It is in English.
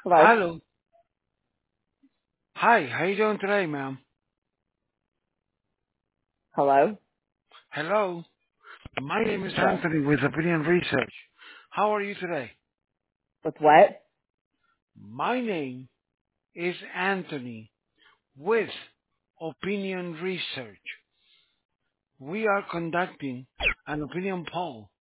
Hello? Hello. Hi, how you doing today, ma'am? Hello? Hello. My name is Yes. Anthony with Opinion Research. How are you today? With what? My name is Anthony with Opinion Research. We are conducting an opinion poll